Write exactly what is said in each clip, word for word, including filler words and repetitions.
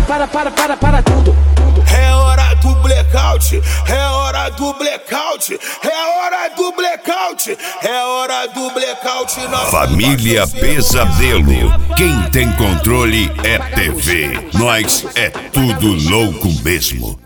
para, para, para, para tudo. É hora do blackout, é hora do blackout, é hora do blackout, é hora do blackout. Família Pesadelo, quem tem controle é T V. Nós é tudo louco mesmo.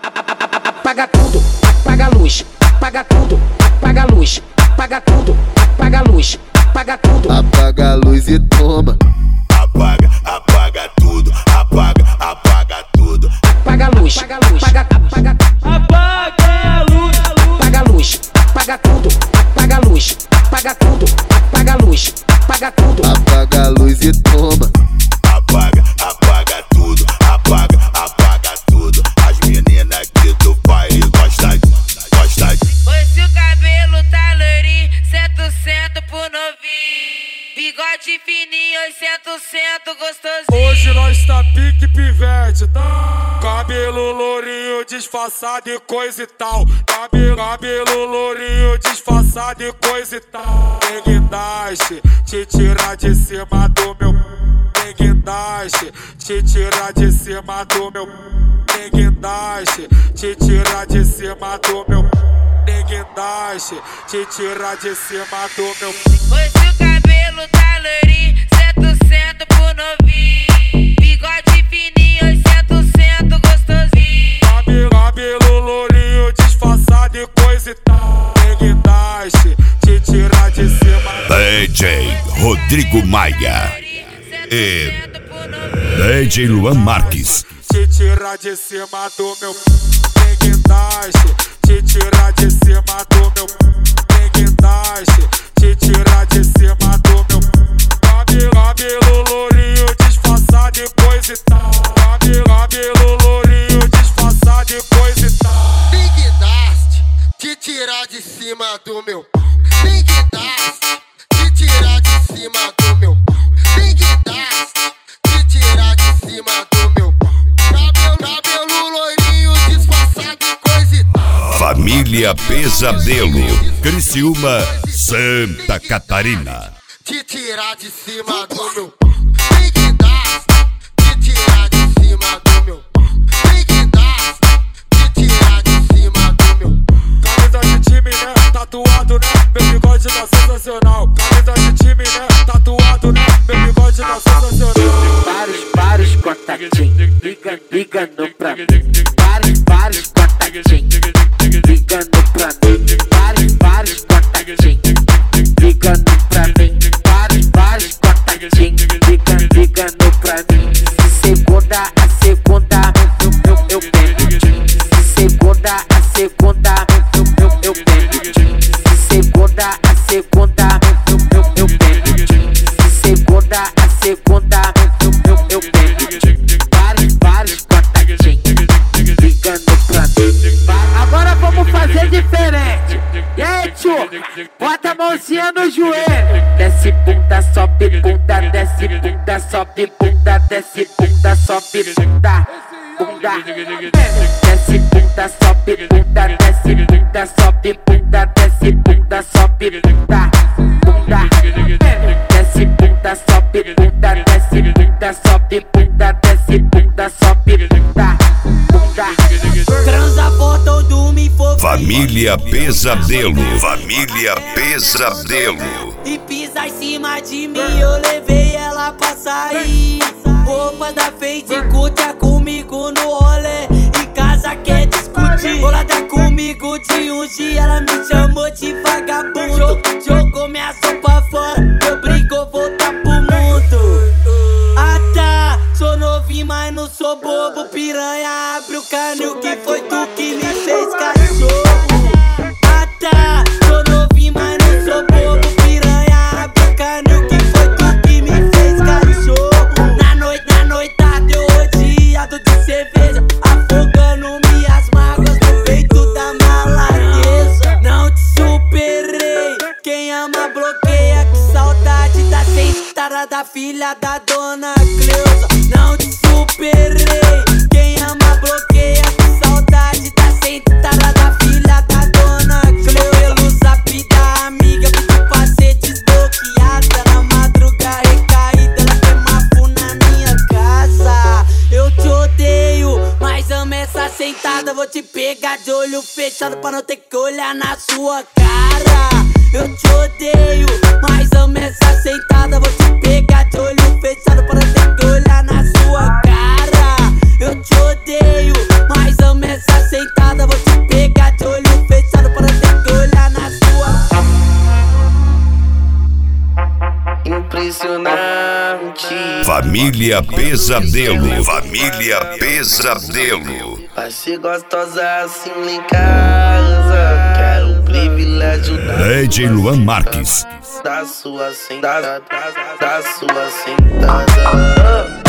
Apaga tudo, apaga a luz, apaga tudo, apaga a luz, apaga tudo, apaga a luz, apaga tudo. Apaga a luz e toma. Apaga, apaga tudo, apaga, apaga tudo. Apaga a luz, apaga a luz, apaga, apaga, apaga a luz, apaga a luz, apaga tudo, apaga a luz, apaga tudo, apaga a luz, apaga tudo. Apaga a luz e toma. Apaga, apaga tudo, apaga, apaga tudo. As meninas aqui do baile gostam, gostam. Pois se o cabelo tá loirinho, cento, cento por novinho. Bigode fininho, cento, cento gostosinho. Hoje nós tá pique pivete, tá? Cabelo lourinho, disfarçado e coisa e tal. Cabelo, cabelo lourinho, disfarçado e coisa e tal. Tem guindaste, te tirar de cima do meu. Tem guindaste, te tirar de cima do meu. Tem guindaste, te tirar de cima do meu. Tem guindaste, te tirar de cima do meu. Pois se o cabelo tá loirinho, cento, cento por novinho. Bigode fininho, cento, cento gostosinho. Cabelo, cabelo lourinho, disfarçado e coisa e tal. Tem guindaste, te tirar de cima. D J Rodrigo Maia e D J Luan Marques. Te tirar de cima do meu. Tem guindaste, te tirar de cima do meu. Tem guindaste, te tirar de cima do meu. Cabelo, cabelo lourinho, disfarçado e coisa e tal. Cabelo, cabelo lourinho, disfarçado e coisa e tal. Tem guindaste, te tirar de cima do meu. Tem guindaste, te tirar de cima do meu. Tem guindaste, te tirar de cima do meu. Cabelo, cabelo loirinho, disfarçado e coisa e tal. Família Pesadelo, Criciúma, Santa Catarina. Te tirar de cima do meu. Tem guindaste, te tirar de cima do meu. Tem guindaste, te tirar de cima do meu. Camisa de time, né? Tatuado, né? Meu bigode tá sensacional. Camisa de time, né? Tatuado, né? Meu bigode tá sensacional. Vários, vários contatinhos, liga, ligando pra mim. Vários, vários contatinhos, ligando pra mim. Vários, vários contatinhos, ligando pra mim. Vários, vários contatinhos, ligando, ligando pra mim. Segunda a segunda, eu, eu, eu pego. Segunda a segunda, eu, eu, eu pego. Segunda a segunda, eu, eu, eu pego. Segunda a segunda, eu, eu, eu pego. Vários, vários contatinhos, ligando pra mim. Agora vamos fazer diferente. E aí, tio? Bota a mãozinha no joelho. Desce bunda, sobe bunda, desce bunda, sobe bunda, desce bunda, sobe bunda, bunda. Desce bunda, sobe bunda, desce bunda, sobe bunda, desce bunda, sobe bunda, bunda. Desce bunda, sobe bunda, desce bunda, sobe bunda, desce bunda, sobe bunda, bunda. Transa botão do me for. Família Pesadelo, Família Pesadelo. E pisa em cima de mim, eu levei ela pra sair. Roupas da Fade, curta comigo no rolê. Em casa quer discutir, bolada comigo de um dia. Ela me chamou de vagabundo, jogou minha sopa fora. Eu brigo, voltar pro mundo. Ah tá, sou novinho, mas não sou bobo. Piranha, abre o canil, que foi tu que me fez cachorro. Ah tá, sou novinho, mas não sou bobo. Piranha, abre o canil, que foi tu que me fez cachorro. Na noite, na noitada eu rodeado de cerveja, afogando minhas mágoas no peito da maladeza. Não te superei, quem ama bloqueia. Que saudade da sentada da filha da dona Cleusa. Não te superei, quem ama bloqueia. Que saudade da sentada da filha da dona Cleusa. Pelo zap da amiga, pedi pra ser desbloqueada. Na madruga recaída, ela quer mafu na minha casa. Eu te odeio. sentada, vou te pegar de olho fechado pra não ter que olhar na sua cara. Eu te odeio, mas amo essa sentada, vou te pegar de olho fechado pra não ter que olhar na sua cara. Eu te odeio, mas amo essa sentada, vou te pegar de olho fechado pra não ter que olhar na sua. Impressionante. Família Pesadelo. Família Pesadelo. Vai ser gostosa assim lá em casa. Quero um privilégio da D J Luan Marques. Da sua sentada, da sua sentada.